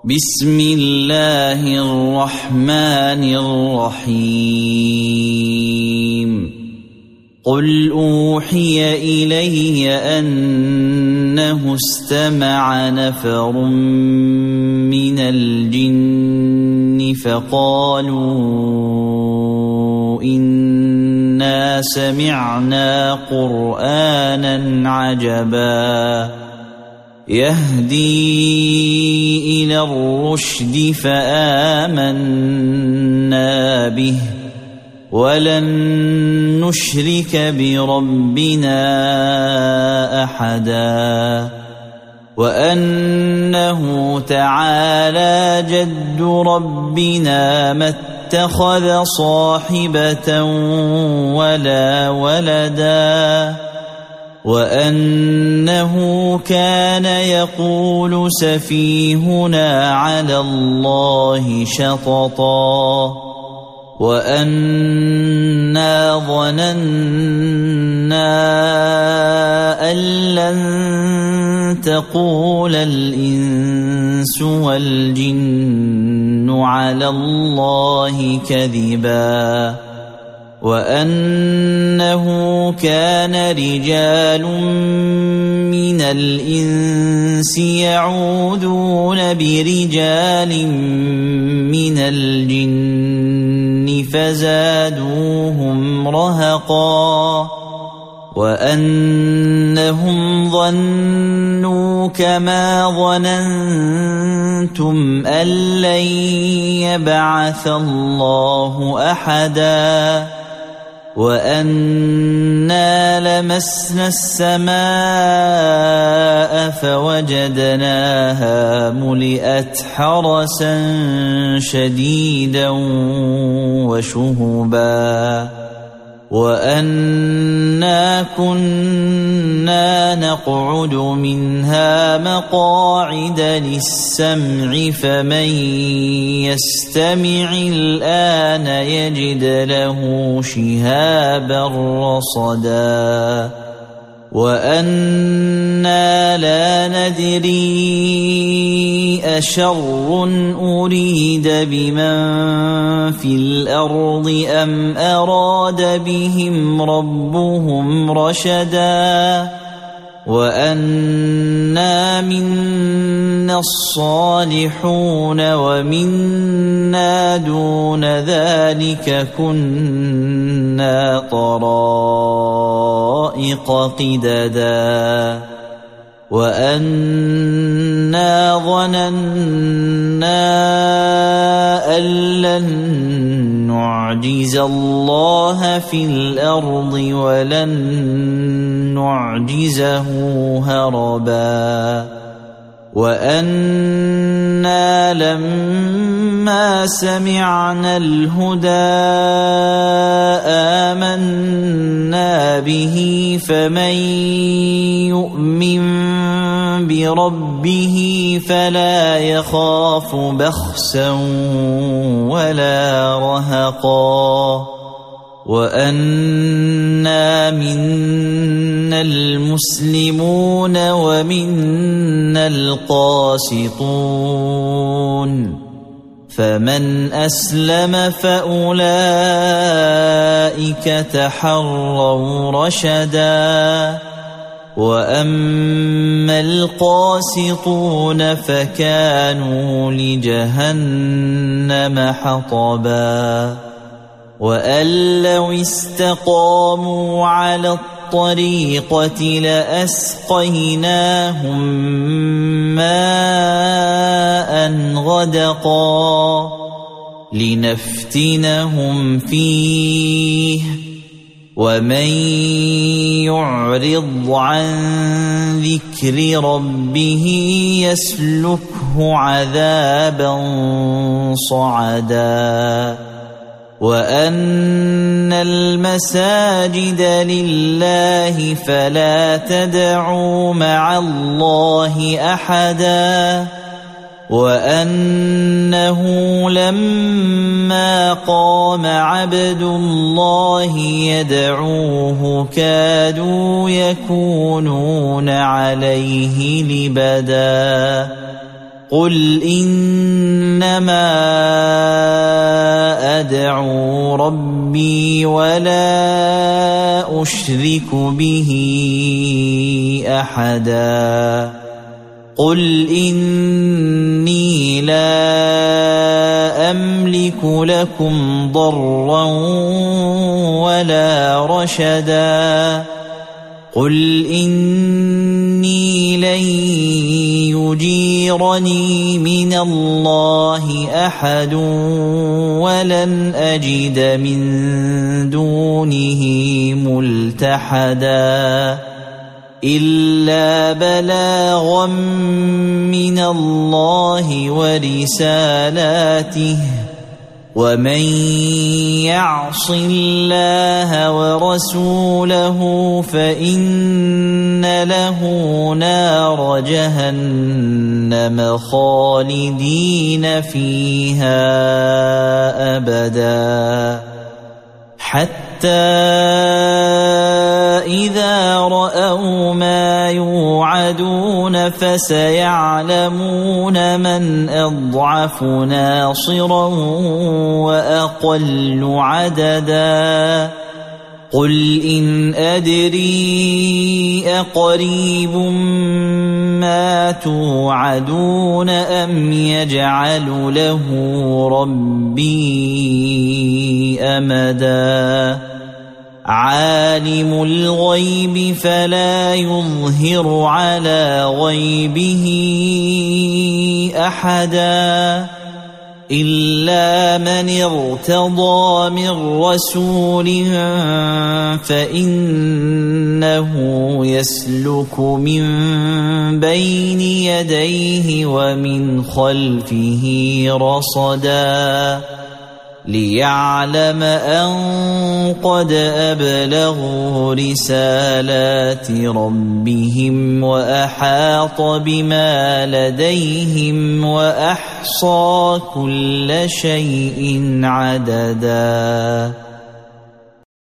بسم الله الرحمن الرحيم قل أوحي إلي أنه استمع نفر من الجن فقالوا إنا سمعنا قرآنا عجبا يهدي إلى الرشد فآمنا به ولن نشرك بربنا أحدا وأنه تعالى جد ربنا ما اتخذ صاحبة ولا ولدا وأنه كان يقول سفيهنا على الله شططا وأنا ظننا أن لن تقول الإنس والجن على الله كذبا وأنه كان رجال من الإنس يعوذون برجال من الجن فزادوهم رهقا وأنهم ظنوا كما ظننتم أن لن يبعث الله أحدا وأنا لمسنا السماء فوجدناها ملئت حرسا شديدا وشهبا وأنا كنا نقعد منها مقاعد للسمع فمن يستمع الآن يجد له شهابا رصدا وأنا لا ندري أشر أريد بمن في الأرض أم أراد بهم ربهم رشدا وأنا منا الصالحون ومنا دون ذلك كنا طرائق قددا وأنا ظننا أن لن نعجز الله في الأرض ولن نعجزه هربا وأنا لما سمعنا الهدى آمنا به فمن يؤمن بربه فلا يخاف بخسا ولا رهقا وأنا منا المسلمون ومنا القاسطون فمن أسلم فأولئك تحروا رشدا وأما القاسطون فكانوا لجهنم حطبا وأن لو استقاموا على الطريقة لأسقيناهم ماء غدقا لنفتنهم فيه ومن يعرض عن ذكر ربه يسلكه عذابا صعدا وأن المساجد لله فلا تدعوا مع الله أحدا وأنه لما قام عبد الله يدعوه كادوا يكونون عليه لبدا قل إنما أدعو ربي ولا أشرك به أحدا قل إني لا أملك لكم ضرا ولا رشدا قل إني لن يجيرني من الله أحد ولن أجد من دونه ملتحدا إلا بلاغا من الله ورسالاته ومن يعص الله ورسوله فإن له نار جهنم خالدين فيها أبدا حتى إذا رأوا ما يوعدون فسيعلمون من أضعف ناصرا وأقل عددا قل إن أدري أقريب ما توعدون أم يجعل له ربي أمدا عالم الغيب فلا يظهر على غيبه أحدا إلا من ارتضى من رسول فإنه يسلك من بين يديه ومن خلفه رصدا ليعلم أن قد أبلغوا رسالات ربهم وأحاط بما لديهم وأحصى كل شيء عددا